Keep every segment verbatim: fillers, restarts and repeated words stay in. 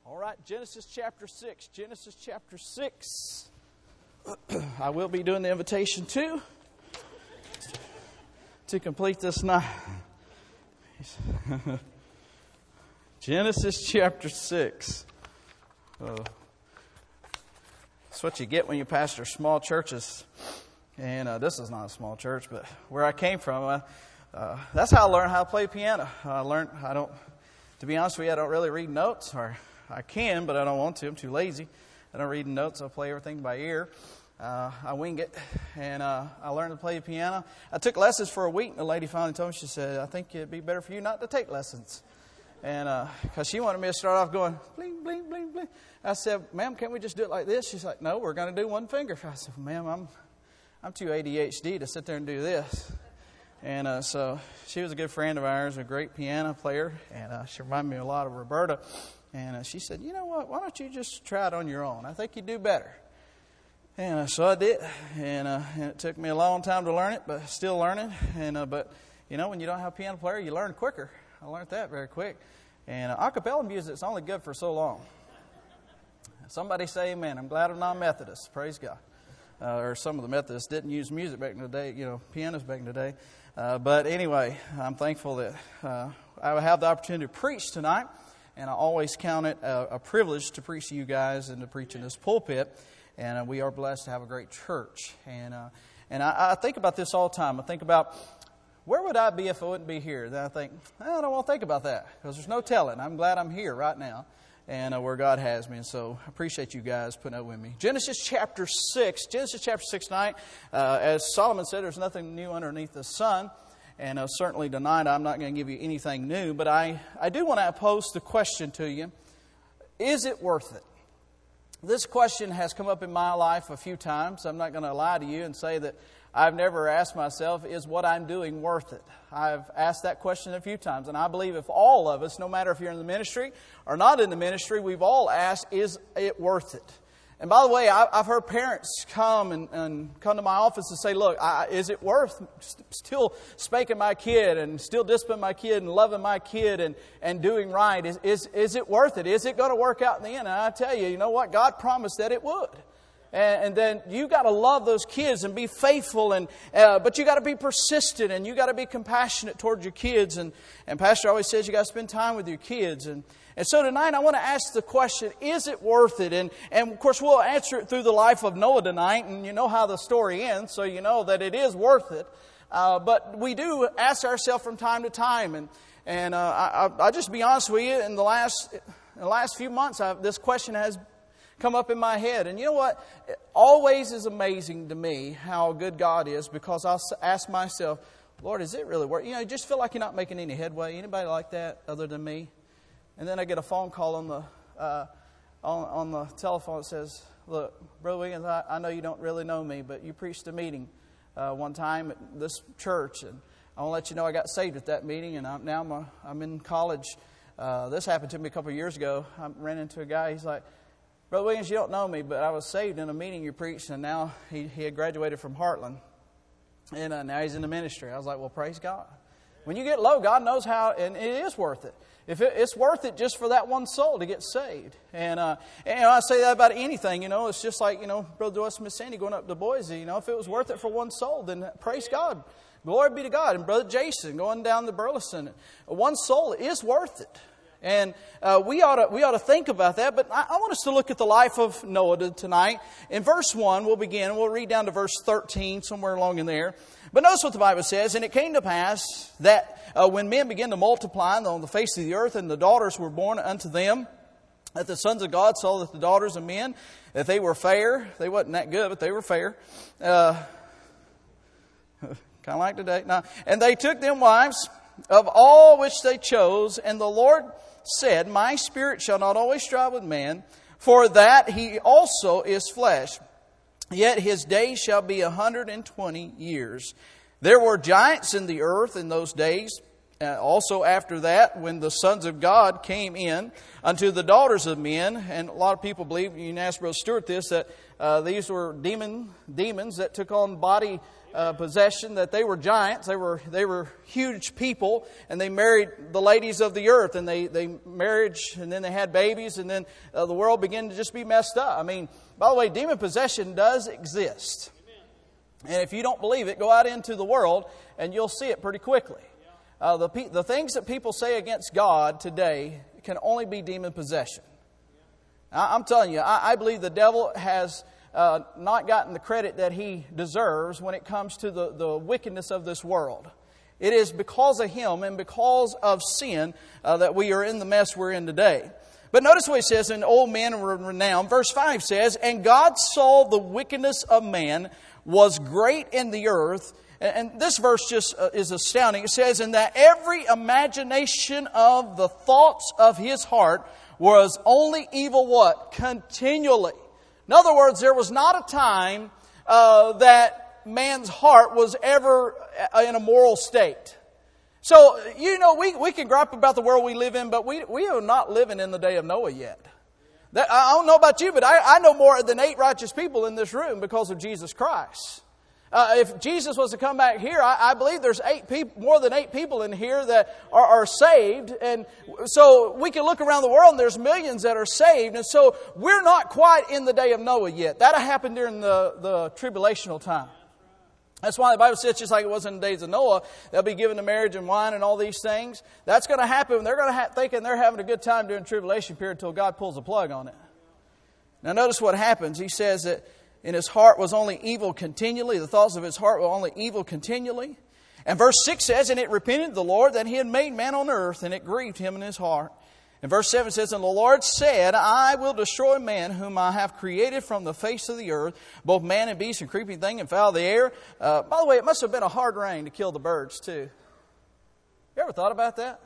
All right, Genesis chapter six. Genesis chapter six. I will be doing the invitation too to complete this night. Genesis chapter six. Oh. That's what you get when you pastor small churches. And uh, this is not a small church, but where I came from, uh, uh, that's how I learned how to play piano. I learned, I don't, to be honest with you, I don't really read notes, or I can, but I don't want to. I'm too lazy. I don't read notes. I play everything by ear. Uh, I wing it, and uh, I learned to play the piano. I took lessons for a week, and the lady finally told me, she said, I think it'd be better for you not to take lessons. And because uh, she wanted me to start off going, bling, bling, bling, bling. I said, ma'am, can't we just do it like this? She's like, no, we're going to do one finger. I said, ma'am, I'm I'm too A D H D to sit there and do this. And uh, so she was a good friend of ours, a great piano player, and uh, she reminded me a lot of Roberta. And uh, she said, you know what, why don't you just try it on your own? I think you'd do better. And uh, so I did, and, uh, and it took me a long time to learn it, but still learning. And uh, But, you know, when you don't have a piano player, you learn quicker. I learned that very quick. And uh, a cappella music is only good for so long. Somebody say amen. I'm glad I'm not Methodist. Praise God. Uh, or some of the Methodists didn't use music back in the day, you know, pianos back in the day. Uh, but anyway, I'm thankful that uh, I will have the opportunity to preach tonight. And I always count it a, a privilege to preach to you guys and to preach in this pulpit. And uh, we are blessed to have a great church. And uh, and I, I think about this all the time. I think about, where would I be if I wouldn't be here? Then I think, I don't want to think about that, because there's no telling. I'm glad I'm here right now and uh, where God has me. And so I appreciate you guys putting up with me. Genesis chapter six. Genesis chapter six tonight. Uh, as Solomon said, there's nothing new underneath the sun. And uh, certainly tonight I'm not going to give you anything new, but I, I do want to pose the question to you. Is it worth it? This question has come up in my life a few times. I'm not going to lie to you and say that I've never asked myself, is what I'm doing worth it? I've asked that question a few times, and I believe if all of us, no matter if you're in the ministry or not in the ministry, we've all asked, is it worth it? And by the way, I've heard parents come and, and come to my office and say, look, I, is it worth still spanking my kid and still disciplining my kid and loving my kid and, and doing right? Is, is, is it worth it? Is it going to work out in the end? And I tell you, you know what? God promised that it would. And, and then you got to love those kids and be faithful, and uh, but you got to be persistent, and you got to be compassionate towards your kids. And, and Pastor always says you got to spend time with your kids. And And so tonight I want to ask the question, is it worth it? And, and of course we'll answer it through the life of Noah tonight. And you know how the story ends, so you know that it is worth it. Uh, but we do ask ourselves from time to time. And, and uh, I, I'll just be honest with you, in the last, in the last few months, I've, this question has come up in my head. And you know what? It always is amazing to me how good God is, because I'll ask myself, Lord, is it really worth it? You know, you just feel like you're not making any headway. Anybody like that other than me? And then I get a phone call on the uh, on, on the telephone that says, look, Brother Wiggins, I, I know you don't really know me, but you preached a meeting uh, one time at this church. And I want to let you know I got saved at that meeting, and I'm, now I'm, a, I'm in college. Uh, this happened to me a couple of years ago. I ran into a guy. He's like, Brother Wiggins, you don't know me, but I was saved in a meeting you preached, and now he, he had graduated from Heartland. And uh, now he's in the ministry. I was like, well, praise God. When you get low, God knows how, and it is worth it. If it, it's worth it just for that one soul to get saved. And, uh, and you know, I say that about anything, you know. It's just like, you know, Brother Joyce and Miss Sandy going up to Boise. You know, if it was worth it for one soul, then praise God. Glory be to God. And Brother Jason going down to Burleson. One soul is worth it. And uh, we ought to we ought to think about that. But I, I want us to look at the life of Noah tonight. In verse one, we'll begin. We'll read down to verse thirteen, somewhere along in there. But notice what the Bible says. And it came to pass that uh, when men began to multiply on the face of the earth, and the daughters were born unto them, that the sons of God saw that the daughters of men, that they were fair. They wasn't that good, but they were fair. Uh, kind of like today. Now, and they took them wives of all which they chose, and the Lord said, my spirit shall not always strive with man, for that he also is flesh. Yet his days shall be a hundred and twenty years. There were giants in the earth in those days. Uh, also after that, when the sons of God came in unto the daughters of men, and a lot of people believe, you can ask Brother Stewart this, that uh, these were demon demons that took on body uh, possession, that they were giants. They were they were huge people, and they married the ladies of the earth, and they, they marriage, and then they had babies, and then uh, the world began to just be messed up. I mean, by the way, demon possession does exist. And if you don't believe it, go out into the world, and you'll see it pretty quickly. Uh, the, pe- the things that people say against God today can only be demon possession. I- I'm telling you, I, I believe the devil has uh, not gotten the credit that he deserves when it comes to the, the wickedness of this world. It is because of him and because of sin uh, that we are in the mess we're in today. But notice what it says in Old Men of Renown. Verse five says, "And God saw the wickedness of man was great in the earth." And this verse just is astounding. It says, "And that every imagination of the thoughts of his heart was only evil," what? "Continually." In other words, there was not a time uh, that man's heart was ever in a moral state. So, you know, we, we can gripe about the world we live in, but we, we are not living in the day of Noah yet. That, I don't know about you, but I, I know more than eight righteous people in this room because of Jesus Christ. Uh, if Jesus was to come back here, I, I believe there's eight people, more than eight people in here that are, are saved. And so we can look around the world and there's millions that are saved. And so we're not quite in the day of Noah yet. That happened during the, the tribulational time. That's why the Bible says, just like it was in the days of Noah, they'll be given to marriage and wine and all these things. That's going to happen. They're going to ha- thinking they're having a good time during the tribulation period until God pulls a plug on it. Now notice what happens. He says that in his heart was only evil continually. The thoughts of his heart were only evil continually. And verse six says, "And it repented the Lord that he had made man on earth, and it grieved him in his heart." And verse seven says, "And the Lord said, I will destroy man whom I have created from the face of the earth, both man and beast and creeping thing and fowl of the air." Uh, by the way, it must have been a hard rain to kill the birds too. You ever thought about that?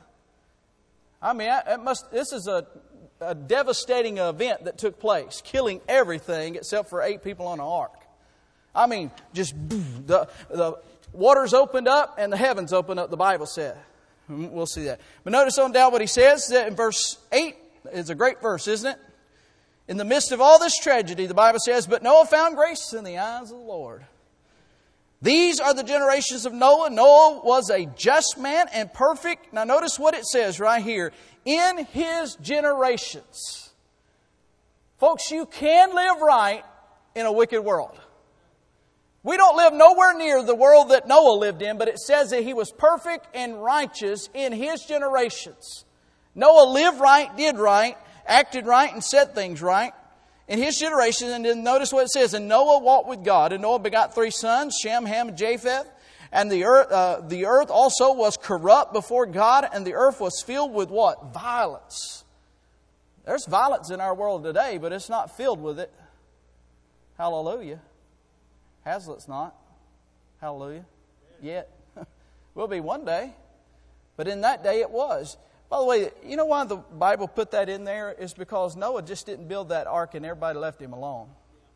I mean, it must. This is a a devastating event that took place, killing everything except for eight people on the ark. I mean, just the, the waters opened up and the heavens opened up, the Bible said. We'll see that. But notice on down what he says that in verse eight. It's a great verse, isn't it? "In the midst of all this tragedy," the Bible says, "But Noah found grace in the eyes of the Lord." These are the generations of Noah. Noah was a just man and perfect. Now notice what it says right here. In his generations. Folks, you can live right in a wicked world. We don't live nowhere near the world that Noah lived in, but it says that he was perfect and righteous in his generations. Noah lived right, did right, acted right, and said things right in his generation. And then notice what it says. "And Noah walked with God. And Noah begot three sons, Shem, Ham, and Japheth. And the earth, uh, the earth also was corrupt before God, and the earth was filled with" what? Violence. There's violence in our world today, but it's not filled with it. Hallelujah. Hazlitt's not. Hallelujah. Yet. Will be one day. But in that day it was. By the way, you know why the Bible put that in there? Is because Noah just didn't build that ark and everybody left him alone.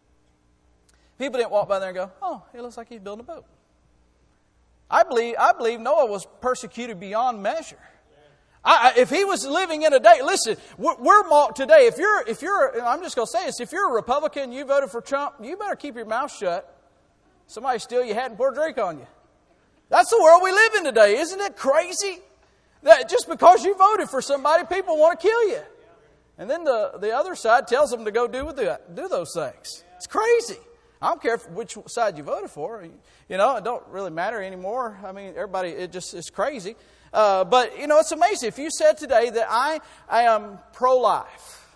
People didn't walk by there and go, "Oh, it looks like he's building a boat." I believe I believe Noah was persecuted beyond measure. I, if he was living in a day, listen, we're, we're mocked today. If you're, if you're, I'm just going to say this: if you're a Republican and you voted for Trump, you better keep your mouth shut. Somebody steal your hat and pour a drink on you. That's the world we live in today. Isn't it crazy that just because you voted for somebody, people want to kill you? And then the, the other side tells them to go do, do those things. It's crazy. I don't care which side you voted for. You know, it don't really matter anymore. I mean, everybody, it just is crazy. Uh, but, you know, it's amazing. If you said today that I, I am pro-life,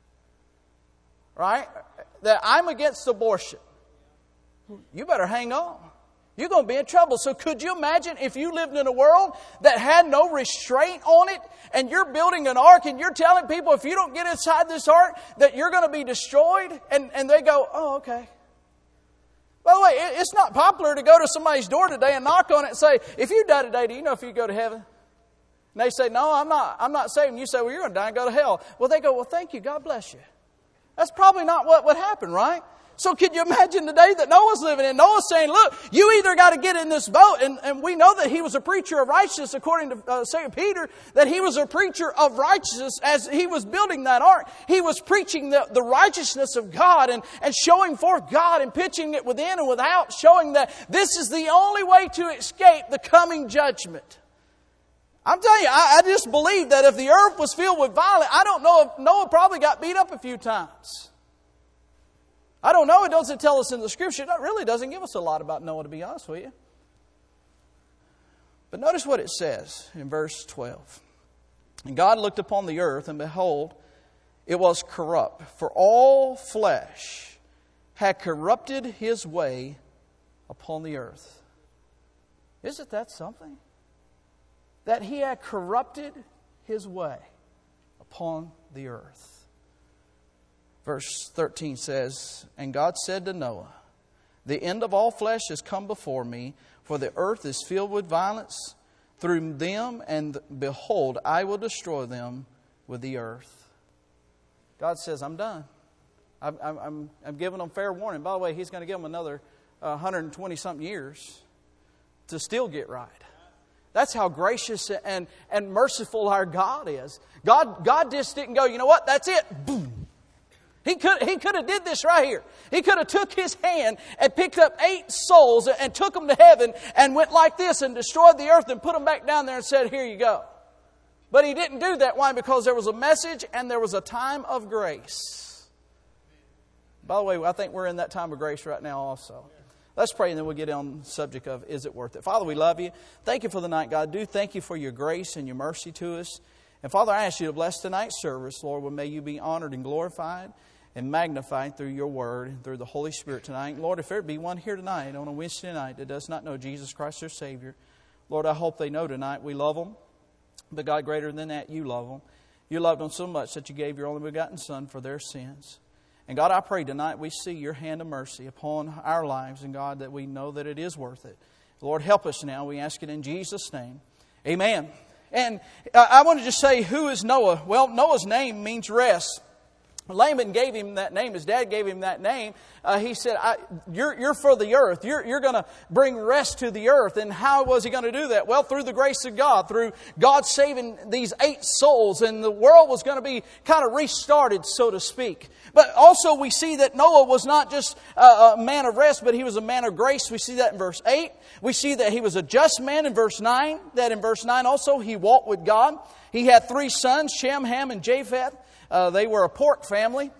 right? That I'm against abortion, you better hang on. You're going to be in trouble. So could you imagine if you lived in a world that had no restraint on it, and you're building an ark and you're telling people if you don't get inside this ark that you're going to be destroyed, and, and they go, "Oh, okay." By the way, it's not popular to go to somebody's door today and knock on it and say, "If you die today, do you know if you go to heaven?" And they say, "No, I'm not. I'm not saved." And you say, "Well, you're going to die and go to hell." Well, they go, "Well, thank you. God bless you." That's probably not what would happen, right? So can you imagine the day that Noah's living in? Noah's saying, look, you either got to get in this boat. And, and we know that he was a preacher of righteousness, according to uh, Second Peter, that he was a preacher of righteousness as he was building that ark. He was preaching the, the righteousness of God and, and showing forth God and pitching it within and without, showing that this is the only way to escape the coming judgment. I'm telling you, I, I just believe that if the earth was filled with violence, I don't know if Noah probably got beat up a few times. I don't know. It doesn't tell us in the Scripture. It really doesn't give us a lot about Noah, to be honest with you. But notice what it says in verse twelve. And God looked upon the earth, and behold, it was corrupt. For all flesh had corrupted his way upon the earth. Isn't that something? That he had corrupted his way upon the earth. Verse thirteen says, and God said to Noah, the end of all flesh has come before me, for the earth is filled with violence through them, and behold, I will destroy them with the earth. God says, I'm done. I'm, I'm, I'm giving them fair warning. By the way, He's going to give them another uh, one hundred twenty something years to still get right. That's how gracious and, and merciful our God is. God, God just didn't go, you know what, that's it. Boom. He could, he could have did this right here. He could have took His hand and picked up eight souls and took them to heaven and went like this and destroyed the earth and put them back down there and said, here you go. But He didn't do that. Why? Because there was a message and there was a time of grace. By the way, I think we're in that time of grace right now also. Let's pray and then we'll get on the subject of, is it worth it? Father, we love You. Thank You for the night, God. Do thank You for Your grace and Your mercy to us. And Father, I ask You to bless tonight's service, Lord, where may You be honored and glorified and magnified through Your Word and through the Holy Spirit tonight. Lord, if there be one here tonight on a Wednesday night that does not know Jesus Christ their Savior, Lord, I hope they know tonight we love them. But God, greater than that, You love them. You loved them so much that You gave Your only begotten Son for their sins. And God, I pray tonight we see Your hand of mercy upon our lives, and God, that we know that it is worth it. Lord, help us now. We ask it in Jesus' name. Amen. And I want to just say, who is Noah? Well, Noah's name means rest. Laban gave him that name. His dad gave him that name. Uh, he said, I, you're, you're for the earth. You're, you're going to bring rest to the earth. And how was he going to do that? Well, through the grace of God, through God saving these eight souls. And the world was going to be kind of restarted, so to speak. But also we see that Noah was not just a man of rest, but he was a man of grace. We see that in verse eight. We see that he was a just man in verse nine. That in verse nine also he walked with God. He had three sons, Shem, Ham, and Japheth. Uh, they were a pork family.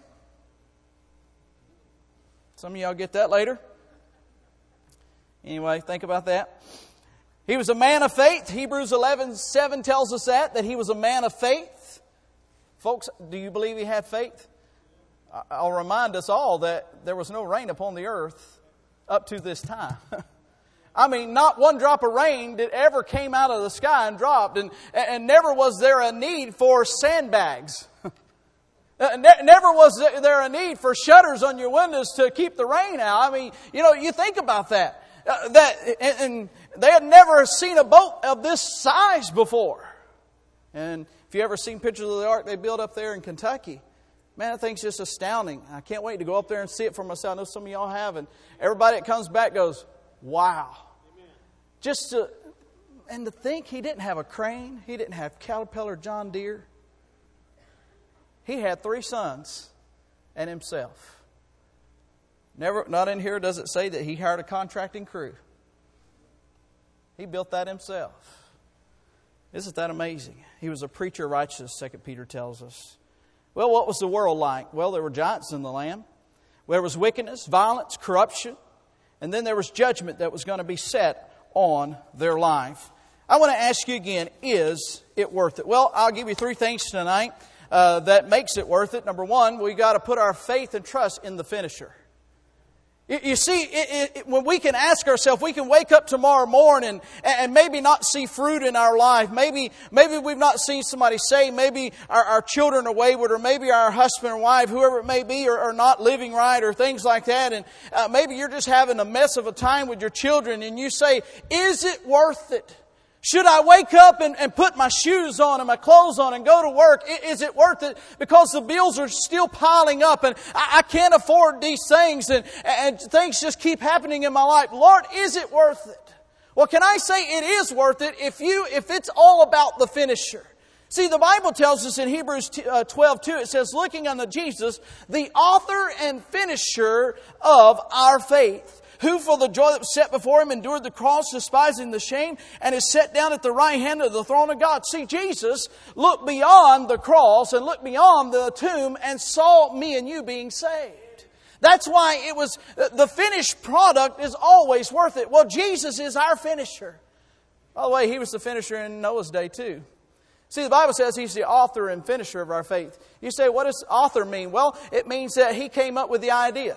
Some of y'all get that later. Anyway, think about that. He was a man of faith. Hebrews eleven seven tells us that, that he was a man of faith. Folks, do you believe he had faith? I'll remind us all that there was no rain upon the earth up to this time. I mean, not one drop of rain that ever came out of the sky and dropped. And, and never was there a need for sandbags. Never was there a need for shutters on your windows to keep the rain out. I mean, you know, you think about that. Uh, that and they had never seen a boat of this size before. And if you ever seen pictures of the ark they built up there in Kentucky, man, that thing's just astounding. I can't wait to go up there and see it for myself. I know some of y'all have. And everybody that comes back goes, wow. Amen. Just to, and to think he didn't have a crane. He didn't have Caterpillar, John Deere. He had three sons and himself. Never, not in here does it say that he hired a contracting crew. He built that himself. Isn't that amazing? He was a preacher of righteousness, Second Peter tells us. Well, what was the world like? Well, there were giants in the land. There was wickedness, violence, corruption. And then there was judgment that was going to be set on their life. I want to ask you again, is it worth it? Well, I'll give you three things tonight. Uh, that makes it worth it. Number one, we got to put our faith and trust in the finisher. You, you see, it, it, when we can ask ourselves, we can wake up tomorrow morning and, and maybe not see fruit in our life. Maybe maybe we've not seen somebody saved. Maybe our, our children are wayward, or maybe our husband or wife, whoever it may be, are, are not living right, or things like that. And uh, maybe you're just having a mess of a time with your children, and you say, is it worth it? Should I wake up and, and put my shoes on and my clothes on and go to work? Is it worth it? Because the bills are still piling up and I, I can't afford these things and, and things just keep happening in my life. Lord, is it worth it? Well, can I say it is worth it if you, if it's all about the finisher? See, the Bible tells us in Hebrews twelve two, it says, looking unto Jesus, the author and finisher of our faith, who for the joy that was set before Him endured the cross, despising the shame, and is set down at the right hand of the throne of God. See, Jesus looked beyond the cross and looked beyond the tomb and saw me and you being saved. That's why it was, the finished product is always worth it. Well, Jesus is our finisher. By the way, He was the finisher in Noah's day too. See, the Bible says He's the author and finisher of our faith. You say, what does author mean? Well, it means that He came up with the idea.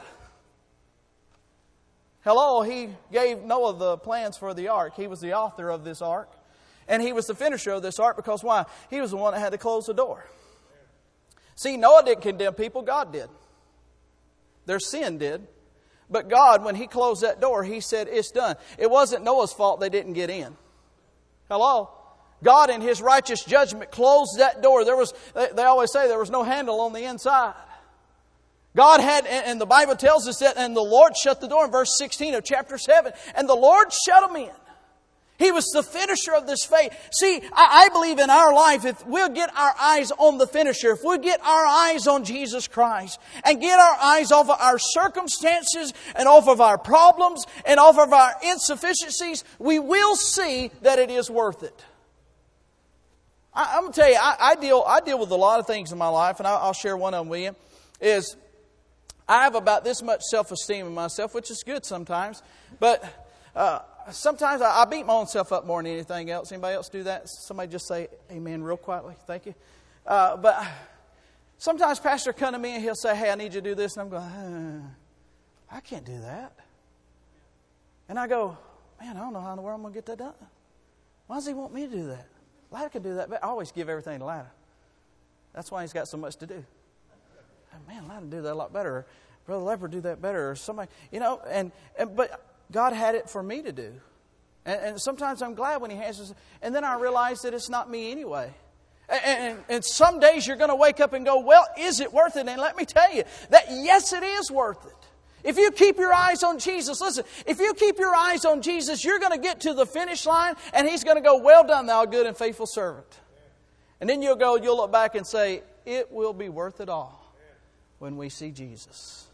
Hello, He gave Noah the plans for the ark. He was the author of this ark. And He was the finisher of this ark because why? He was the one that had to close the door. See, Noah didn't condemn people. God did. Their sin did. But God, when He closed that door, He said, it's done. It wasn't Noah's fault they didn't get in. Hello? God in His righteous judgment closed that door. There was, they always say there was no handle on the inside. God had, and the Bible tells us that, and the Lord shut the door in verse sixteen of chapter seven. And the Lord shut them in. He was the finisher of this faith. See, I believe in our life, if we'll get our eyes on the finisher, if we'll get our eyes on Jesus Christ, and get our eyes off of our circumstances, and off of our problems, and off of our insufficiencies, we will see that it is worth it. I, I'm going to tell you, I, I deal I deal with a lot of things in my life, and I'll, I'll share one of them with you, is I have about this much self-esteem in myself, which is good sometimes. But uh, sometimes I, I beat my own self up more than anything else. Anybody else do that? Somebody just say amen real quietly. Thank you. Uh, but sometimes Pastor come to me and he'll say, hey, I need you to do this. And I'm going, uh, I can't do that. And I go, man, I don't know how in the world I'm going to get that done. Why does He want me to do that? Latta can do that. But I always give everything to Latta. That's why he's got so much to do. Man, Latta do that a lot better. Brother Leopard do that better. Or somebody, you know, and, and but God had it for me to do. And, and sometimes I'm glad when He has this. And then I realize that it's not me anyway. And, and, and some days you're going to wake up and go, well, is it worth it? And let me tell you that yes, it is worth it. If you keep your eyes on Jesus, listen, if you keep your eyes on Jesus, you're going to get to the finish line and He's going to go, well done, thou good and faithful servant. And then you'll go, you'll look back and say, it will be worth it all when we see Jesus.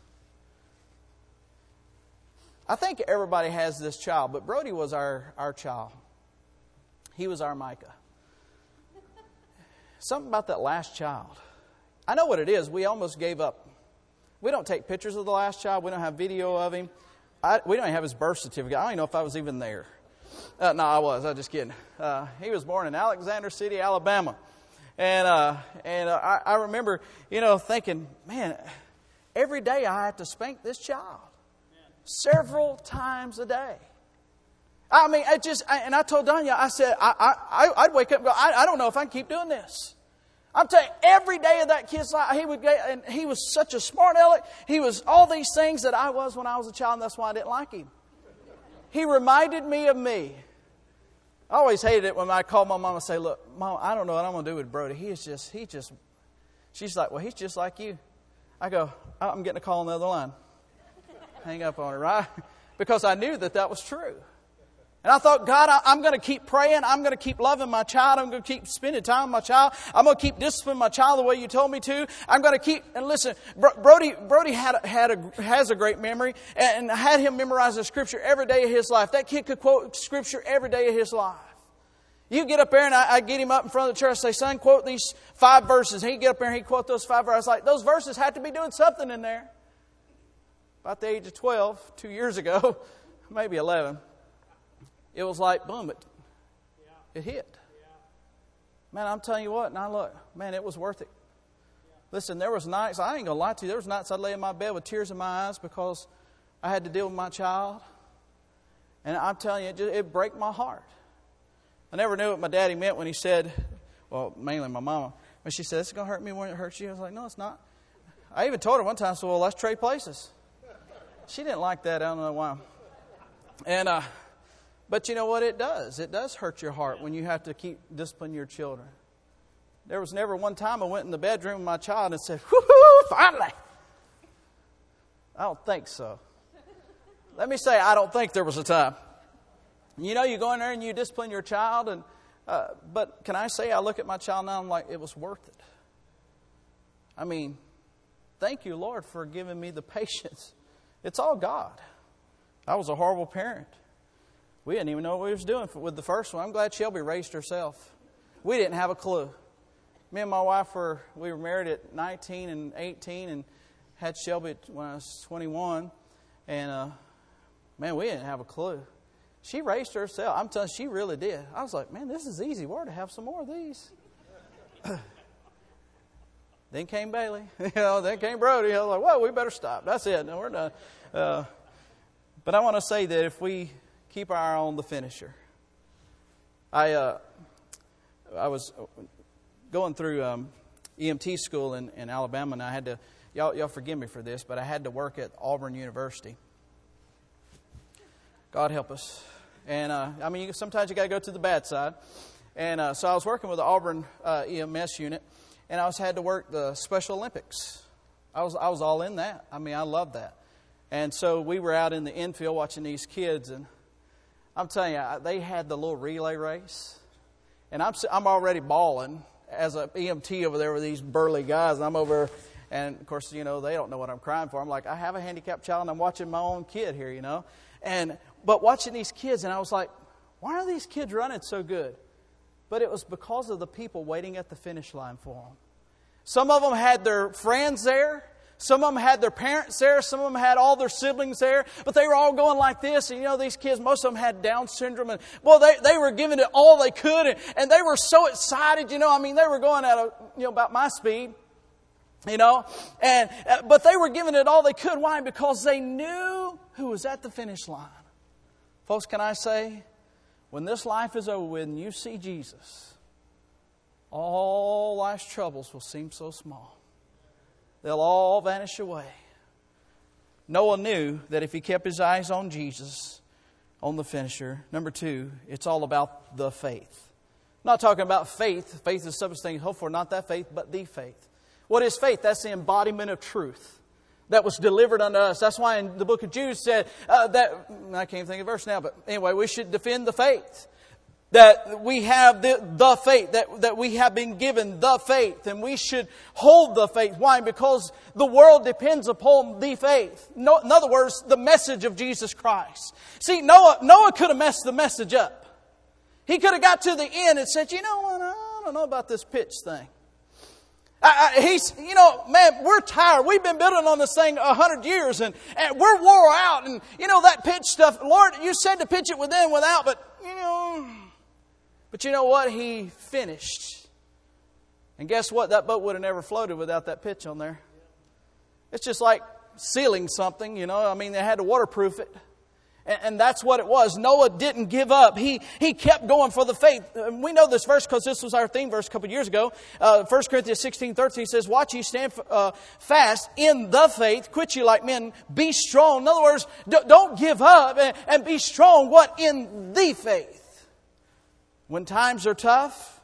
I think everybody has this child, but Brody was our, our child. He was our Micah. Something about that last child. I know what it is. We almost gave up. We don't take pictures of the last child. We don't have video of him. I, we don't even have his birth certificate. I don't even know if I was even there. Uh, no, I was. I was just kidding. Uh, he was born in Alexander City, Alabama. And uh, and uh, I, I remember, you know, thinking, man, every day I have to spank this child. Several times a day. I mean, I just, I, and I told Danya, I said, I, I, I'd wake up and go, I, I don't know if I can keep doing this. I'm telling you, every day of that kid's life, he would get, and he was such a smart aleck. He was all these things that I was when I was a child, and that's why I didn't like him. He reminded me of me. I always hated it when I called my mom and say, look, Mom, I don't know what I'm going to do with Brody. He is just, he just, she's like, well, he's just like you. I go, I'm getting a call on the other line. Hang up on her, right? Because I knew that that was true. And I thought, God, I, I'm going to keep praying. I'm going to keep loving my child. I'm going to keep spending time with my child. I'm going to keep disciplining my child the way you told me to. I'm going to keep, and listen, Brody, Brody had, had a, has a great memory, and I had him memorize the Scripture every day of his life. That kid could quote Scripture every day of his life. You get up there and I, I get him up in front of the church and say, son, quote these five verses. He'd get up there and he'd quote those five verses. I was like, those verses had to be doing something in there. About the age of twelve, two years ago, maybe eleven, it was like, boom, it, it hit. Man, I'm telling you what, and I look, man, it was worth it. Listen, there was nights, I ain't going to lie to you, there was nights I'd lay in my bed with tears in my eyes because I had to deal with my child. And I'm telling you, it, just, it broke my heart. I never knew what my daddy meant when he said, well, mainly my mama, when she said, it's going to hurt me more than it hurts you. I was like, no, it's not. I even told her one time, so well, let's trade places. She didn't like that. I don't know why. And, uh, But you know what it does? It does hurt your heart when you have to keep disciplining your children. There was never one time I went in the bedroom with my child and said, whoo-hoo, finally. I don't think so. Let me say, I don't think there was a time. You know, you go in there and you discipline your child, and uh, but can I say, I look at my child now and I'm like, it was worth it. I mean, thank you, Lord, for giving me the patience. It's all God. I was a horrible parent. We didn't even know what we was doing with the first one. I'm glad Shelby raised herself. We didn't have a clue. Me and my wife were, we were married at nineteen and eighteen and had Shelby when I was twenty-one. And, uh, man, we didn't have a clue. She raised herself. I'm telling you, she really did. I was like, man, this is easy. We're to have some more of these. Then came Bailey. you know, then came Brody. I was like, well, we better stop. That's it. No, we're done. Uh, but I want to say that if we keep our eye on the finisher. I uh, I was going through um, E M T school in, in Alabama, and I had to, y'all, y'all forgive me for this, but I had to work at Auburn University. God help us. And, uh, I mean, you, sometimes you got to go to the bad side. And uh, so I was working with the Auburn uh, E M S unit, and I was had to work the Special Olympics. I was I was all in that. I mean, I loved that. And so we were out in the infield watching these kids, and I'm telling you, they had the little relay race. And I'm I'm already bawling as an E M T over there with these burly guys, and I'm over, and of course, you know, they don't know what I'm crying for. I'm like, I have a handicapped child, and I'm watching my own kid here, you know. And but watching these kids, and I was like, why are these kids running so good? But it was because of the people waiting at the finish line for them. Some of them had their friends there. Some of them had their parents there. Some of them had all their siblings there. But they were all going like this. And you know, these kids, most of them had Down syndrome. And well, they, they were giving it all they could. And, and they were so excited. You know, I mean, they were going at a, you know, about my speed. You know, and uh, but they were giving it all they could. Why? Because they knew who was at the finish line. Folks, can I say, when this life is over with and you see Jesus, all life's troubles will seem so small. They'll all vanish away. Noah knew that if he kept his eyes on Jesus, on the finisher. Number two, it's all about the faith. I'm not talking about faith. Faith is substance things hoped for, not that faith, but the faith. What is faith? That's the embodiment of truth that was delivered unto us. That's why in the book of Jude said uh, that, I can't think of the verse now, but anyway, we should defend the faith. That we have the, the faith, that, that we have been given the faith, and we should hold the faith. Why? Because the world depends upon the faith. No, in other words, the message of Jesus Christ. See, Noah, Noah could have messed the message up. He could have got to the end and said, you know what, I don't know about this pitch thing. I, I, he's, you know, man, we're tired. We've been building on this thing a hundred years, and, and we're wore out. And, you know, that pitch stuff, Lord, you said to pitch it within, without, but, you know... But you know what? He finished. And guess what? That boat would have never floated without that pitch on there. It's just like sealing something, you know. I mean, they had to waterproof it. And, and that's what it was. Noah didn't give up. He he kept going for the faith. And we know this verse because this was our theme verse a couple of years ago. Uh, First Corinthians sixteen thirteen says, watch ye stand uh, fast in the faith. Quit you like men. Be strong. In other words, d- don't give up and, and be strong. What? In the faith. When times are tough,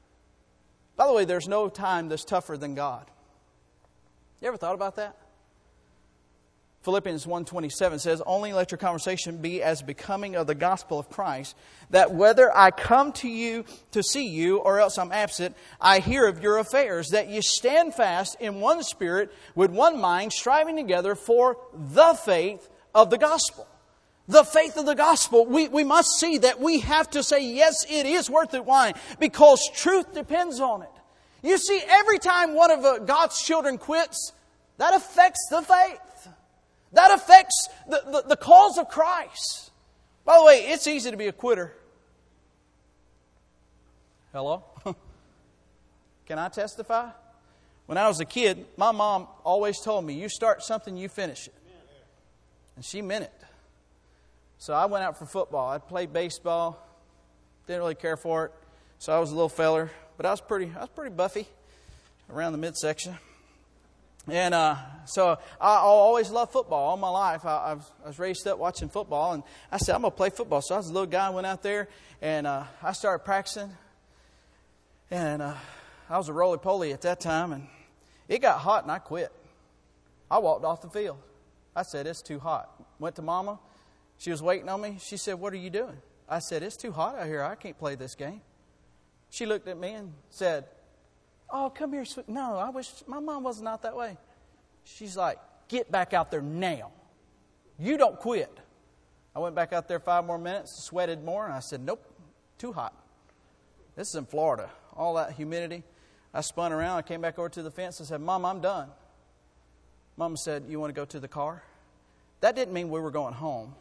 by the way, there's no time that's tougher than God. You ever thought about that? Philippians one twenty-seven says, only let your conversation be as becoming of the gospel of Christ, that whether I come to you to see you or else I'm absent, I hear of your affairs, that you stand fast in one spirit, with one mind, striving together for the faith of the gospel. The faith of the gospel, we, we must see that we have to say, yes, it is worth it. Why? Because truth depends on it. You see, every time one of uh, God's children quits, that affects the faith. That affects the, the, the cause of Christ. By the way, it's easy to be a quitter. Hello? Can I testify? When I was a kid, my mom always told me, you start something, you finish it. And she meant it. So I went out for football. I played baseball. Didn't really care for it. So I was a little feller. But I was pretty I was pretty buffy around the midsection. And uh, so I, I always loved football all my life. I, I, was, I was raised up watching football, and I said, I'm going to play football. So I was a little guy, went out there, and uh, I started practicing. And uh, I was a roly-poly at that time, and it got hot, and I quit. I walked off the field. I said, it's too hot. Went to Mama. She was waiting on me. She said, what are you doing? I said, it's too hot out here. I can't play this game. She looked at me and said, oh, come here. Sweet. No, I wish my mom wasn't out that way. She's like, get back out there now. You don't quit. I went back out there five more minutes, sweated more, and I said, nope, too hot. This is in Florida. All that humidity. I spun around. I came back over to the fence and said, Mom, I'm done. Mom said, you want to go to the car? That didn't mean we were going home.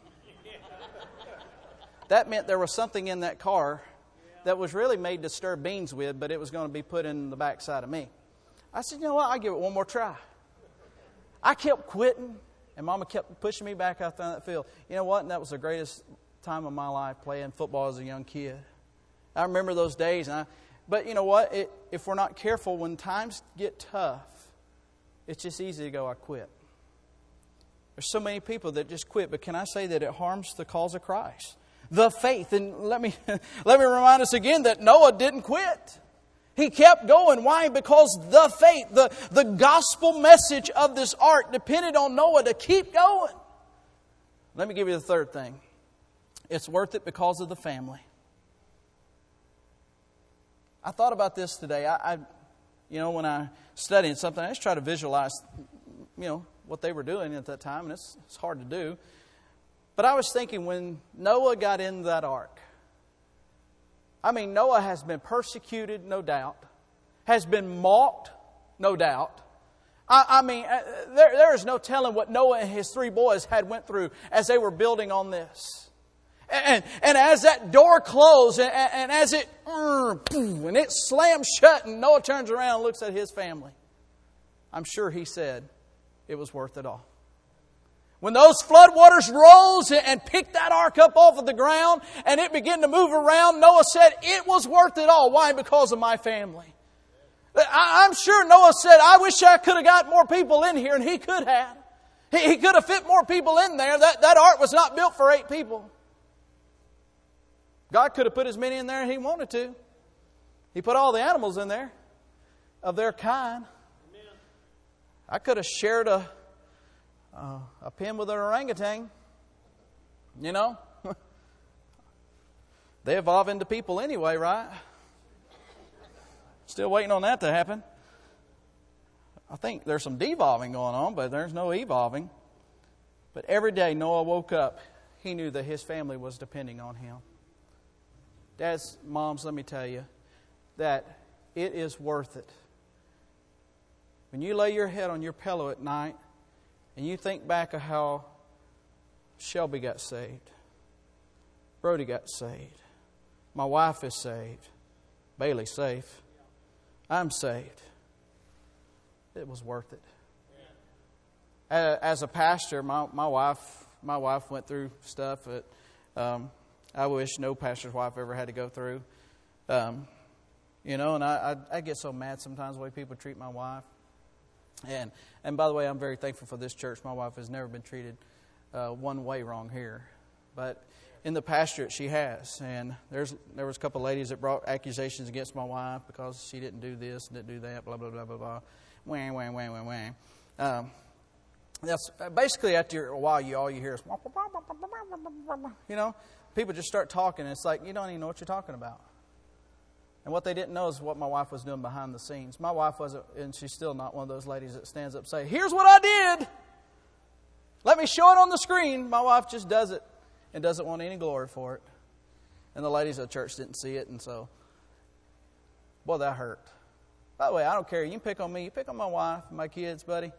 That meant there was something in that car that was really made to stir beans with, but it was going to be put in the backside of me. I said, you know what? I'll give it one more try. I kept quitting, and Mama kept pushing me back out there on that field. You know what? And that was the greatest time of my life, playing football as a young kid. I remember those days. And I, but you know what? It, if we're not careful, when times get tough, it's just easy to go, I quit. There's so many people that just quit, but can I say that it harms the cause of Christ? The faith. And let me let me remind us again that Noah didn't quit. He kept going. Why? Because the faith, the, the gospel message of this ark depended on Noah to keep going. Let me give you the third thing. It's worth it because of the family. I thought about this today. I, I you know, when I studied something, I just try to visualize, you know, what they were doing at that time, and it's, it's hard to do. But I was thinking, when Noah got in that ark, I mean, Noah has been persecuted, no doubt. Has been mocked, no doubt. I, I mean, there, there is no telling what Noah and his three boys had went through as they were building on this. And, and as that door closed, and, and as it, and it slams shut, and Noah turns around and looks at his family, I'm sure he said it was worth it all. When those floodwaters rose and picked that ark up off of the ground and it began to move around, Noah said, it was worth it all. Why? Because of my family. I'm sure Noah said, I wish I could have got more people in here, and he could have. He, he could have fit more people in there. That, that ark was not built for eight people. God could have put as many in there as He wanted to. He put all the animals in there of their kind. I could have shared a Uh, a pen with an orangutan. You know? They evolve into people anyway, right? Still waiting on that to happen. I think there's some devolving going on, but there's no evolving. But every day Noah woke up, he knew that his family was depending on him. Dads, moms, let me tell you that it is worth it. When you lay your head on your pillow at night, and you think back of how Shelby got saved, Brody got saved, my wife is saved, Bailey's safe, I'm saved. It was worth it. As a pastor, my, my wife my wife went through stuff that um, I wish no pastor's wife ever had to go through. Um, you know, and I, I, I get so mad sometimes the way people treat my wife. And and by the way, I'm very thankful for this church. My wife has never been treated uh, one way wrong here. But in the pastorate, she has. And there's there was a couple of ladies that brought accusations against my wife because she didn't do this and didn't do that, blah, blah, blah, blah, blah. Wham, wham, wham, wham, wham. Um, that's basically after a while, you all you hear is, you know, people just start talking. And it's like, you don't even know what you're talking about. And what they didn't know is what my wife was doing behind the scenes. My wife wasn't, and she's still not one of those ladies that stands up and says, here's what I did. Let me show it on the screen. My wife just does it and doesn't want any glory for it. And the ladies of the church didn't see it, and so, boy, that hurt. By the way, I don't care. You can pick on me. You pick on my wife and my kids, buddy.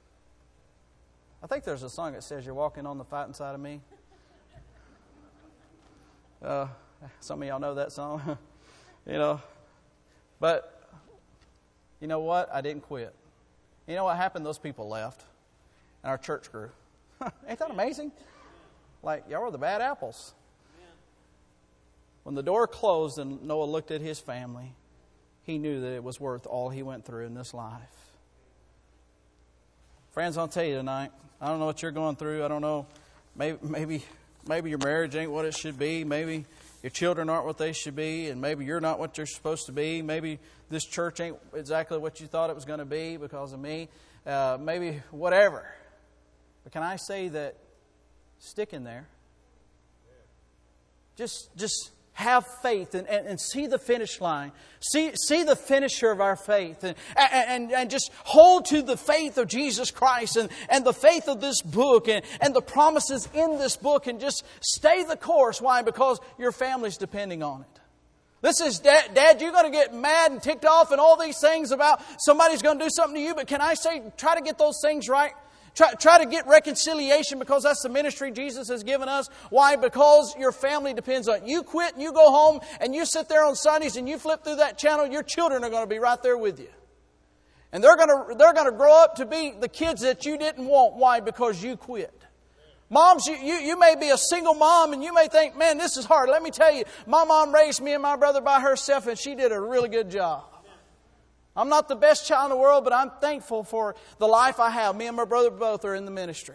I think there's a song that says you're walking on the fighting side of me. Uh, some of y'all know that song. You know, but you know what? I didn't quit. You know what happened? Those people left, and our church grew. Ain't that amazing? Like, y'all were the bad apples. When the door closed and Noah looked at his family, he knew that it was worth all he went through in this life. Friends, I'll tell you tonight, I don't know what you're going through. I don't know, maybe, maybe, maybe your marriage ain't what it should be. Maybe your children aren't what they should be, and maybe you're not what you're supposed to be. Maybe this church ain't exactly what you thought it was going to be because of me. Uh, maybe whatever. But can I say that stick in there? Just, just have faith and, and, and see the finish line. See, see the finisher of our faith. And, and, and just hold to the faith of Jesus Christ and, and the faith of this book and, and the promises in this book. And just stay the course. Why? Because your family's depending on it. This is, Dad, Dad, you're going to get mad and ticked off and all these things about somebody's going to do something to you. But can I say, try to get those things right. Try, try to get reconciliation, because that's the ministry Jesus has given us. Why? Because your family depends on it. You quit and you go home and you sit there on Sundays and you flip through that channel, your children are going to be right there with you. And they're going to, they're going to grow up to be the kids that you didn't want. Why? Because you quit. Moms, you, you, you may be a single mom and you may think, man, this is hard. Let me tell you, my mom raised me and my brother by herself and she did a really good job. I'm not the best child in the world, but I'm thankful for the life I have. Me and my brother both are in the ministry.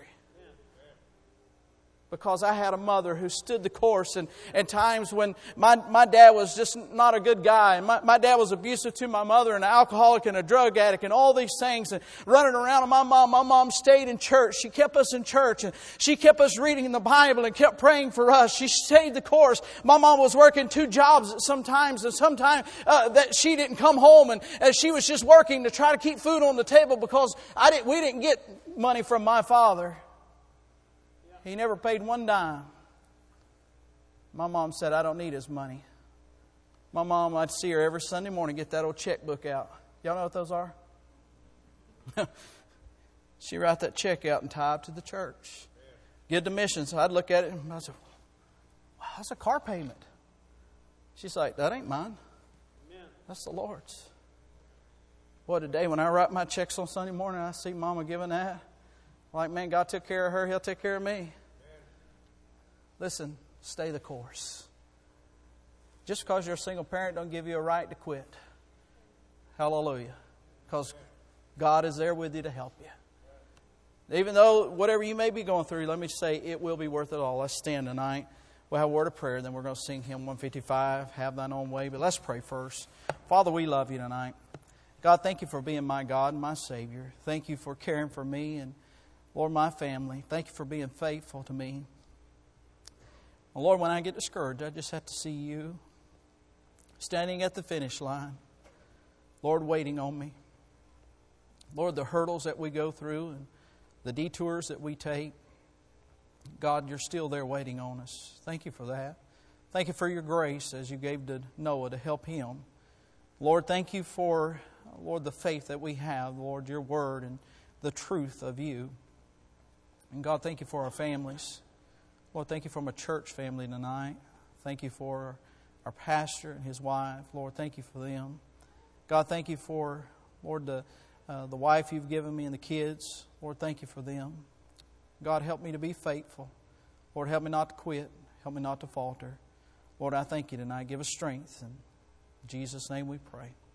Because I had a mother who stood the course, and at times when my, my dad was just not a good guy, and my, my dad was abusive to my mother and an alcoholic and a drug addict and all these things, and running around with my mom. My mom stayed in church. She kept us in church, and she kept us reading the Bible and kept praying for us. She stayed the course. My mom was working two jobs sometimes, and sometimes uh, that she didn't come home, and uh, she was just working to try to keep food on the table, because I didn't, we didn't get money from my father. He never paid one dime. My mom said, I don't need his money. My mom, I'd see her every Sunday morning get that old checkbook out. Y'all know what those are? She'd write that check out and tie it to the church. Give the mission. So I'd look at it and I'd say, wow, that's a car payment. She's like, that ain't mine. That's the Lord's. Boy, today when I write my checks on Sunday morning, I see Mama giving that. Like, man, God took care of her, He'll take care of me. Amen. Listen, stay the course. Just because you're a single parent don't give you a right to quit. Hallelujah. Because God is there with you to help you. Even though whatever you may be going through, let me say it will be worth it all. Let's stand tonight. We'll have a word of prayer, then we're going to sing hymn one fifty-five, Have Thine Own Way. But let's pray first. Father, we love you tonight. God, thank you for being my God and my Savior. Thank you for caring for me and Lord, my family, thank you for being faithful to me. Well, Lord, when I get discouraged, I just have to see you standing at the finish line. Lord, waiting on me. Lord, the hurdles that we go through and the detours that we take, God, you're still there waiting on us. Thank you for that. Thank you for your grace as you gave to Noah to help him. Lord, thank you for, Lord, the faith that we have, Lord, your word and the truth of you. And God, thank you for our families. Lord, thank you for my church family tonight. Thank you for our pastor and his wife. Lord, thank you for them. God, thank you for, Lord, the, uh, the wife you've given me and the kids. Lord, thank you for them. God, help me to be faithful. Lord, help me not to quit. Help me not to falter. Lord, I thank you tonight. Give us strength. In Jesus' name we pray.